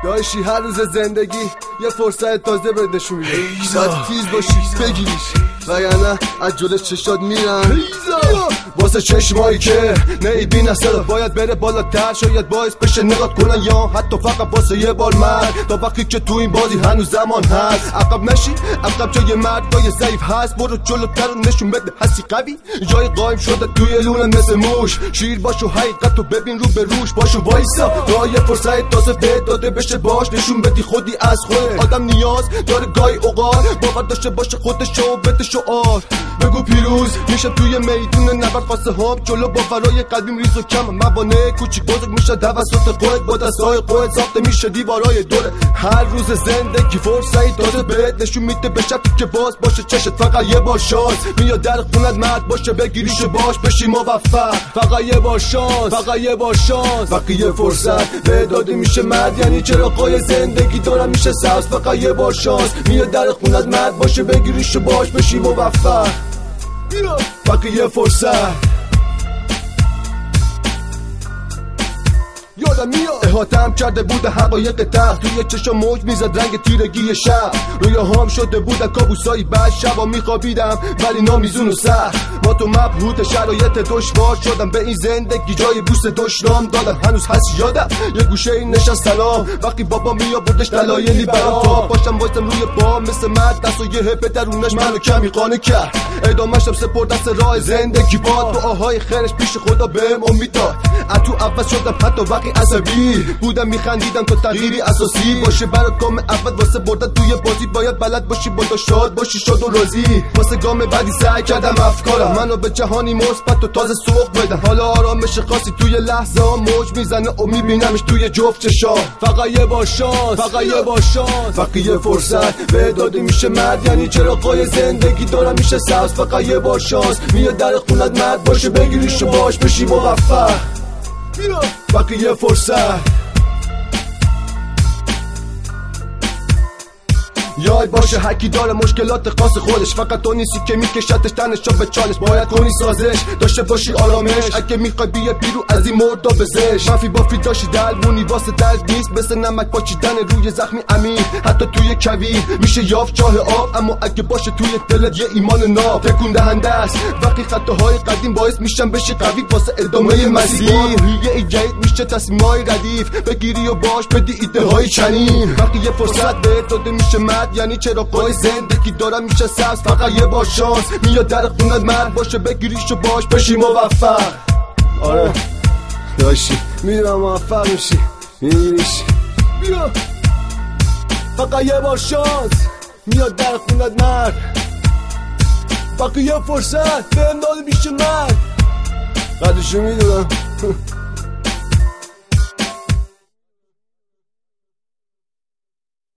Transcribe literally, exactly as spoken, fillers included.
داشی هر روز زندگی یه فرصت تازه بهت نشون میده، باید تیز باشی بگیریش وگرنه از جلوش چشات میرن واسه چشمایی که نیبین اصلا باید بره بالاتر، شاید باعث بشه نگات کنن یا حتی فقط واسه یه بار مرد. تا وقتی که تو این بازی هنوز زمان هست عقب نشی، عقب جای مردای ضعیف هست، برو جلوتر و نشون بده هستی قوی. جای قایم شده توی لونه مثل موش، شیر باشو حقیقت رو ببین رو به روش، باشو وایسا تا یه فرصت تازه بهت داده بشه، باش نشون بدی خودی از خود. آدم نیاز داره گاهی اوقات باور داشته باشه خودشو بده شعار، بگو پیروز میشه توی میدون نبرد خواسته هم جلو با فرای قلبیم ریز و کم موانع کوچیک بزرگ میشه توسط خودت، با دستای خودت ساخته میشه دیوارای دوره. هر روز زندگی فرصتی تازه بهت نشون میده به شرطی که باز باشه چشت فقط یه بار شانس میاد در خونت مرد باشه بگیریش باش بشی موفق. فقط یه بار شانس، فقط یه بار شانس، فقط یه فرصت به داده میشه مرد، یعنی چراغای زندگی دارم میشه سبز. فقط یه بار شانس میاد در خونت مرد باشه بگیریش باش بشی موفق. فقط یه فرصت یادم میاد احاتم کرده بود حقایق تخت، توی چشم موج میزد رنگ تیرگی شب، رویا هم شده بودن کابوسایی بعد شبا میخوابیدم ولی نامیزون و سخت. با تو مبهوت شرایط دشوار شدم به این زندگی جای بوست دشنام دادم، هنوز هست یادم یه گوشه این نشستنام وقتی بابا میابردش دلایلی برام تا باشم وایستم روی پا مثل مرد دست و یه هپه درونش منو کمی قانع کرد. ادامه‌شم سپرد دست راه زندگی باد، دعاهای خیرش پیش خدا بهم امید داد. از تو عوض شدم حتی وقتی عصبی بودم میخندیدم تا تغییری اساسی باشه برای گام اول واسه بردن توی بازی باید بلد باشی بادا شاد باشی شاد و راضی. واسه گام بعدی سعی کردم افکارم منو به جهانی مثبت و تازه سوق بدم، حالا آرامش خاصی توی لحظه ها موج میزنه و میبینمش توی جفت چشام. فقط یه بار شانس، فقط یه بار شانس، فقط یه فرصت به داده میشه مرد، یعنی چراغای زندگی دارم میشه سبز. فقط یه بار شانس میاد در خونت مرد باشه بگیریش و باش بشی موفق. فقط یه فرصت یاد باشه هرکی داره مشکلات خاص خودش، فقط تو نیستی که میکشتش تنشو به چالش، باید کنی سازش داشته باشی آرامش. اگه میخوای بیا بیرو از این مردا بزش، منفی بافی داشتی دلمونی واسه درد نیست، مثل نمک پاچیدن روی زخمی عمیق حتی توی کویر میشه یافت جاه آب، اما اگه باشه توی دلت یه ایمان ناب تکون دهنده است. وقتی خطاهای قدیم باعث میشن بشی قوی واسه ادامه مسیر، یه ایجاد میشه تصمیمای ردیف بگیری و باش بدی ایده های چنین. وقتی یه فرصت بهت داده میشه مرد، یعنی چراغای زندگی دارم میشه سبز. فقط یه بار شانس میاد در خونت مرد باشه بگیریش و باش بشی موفق. آره داشتی میدونم موفق میشی میگیریش بیا. فقط یه بار شانس میاد در خونت مرد، فقط یه فرصت بهم داده میشه مرد. قدرشو میدونم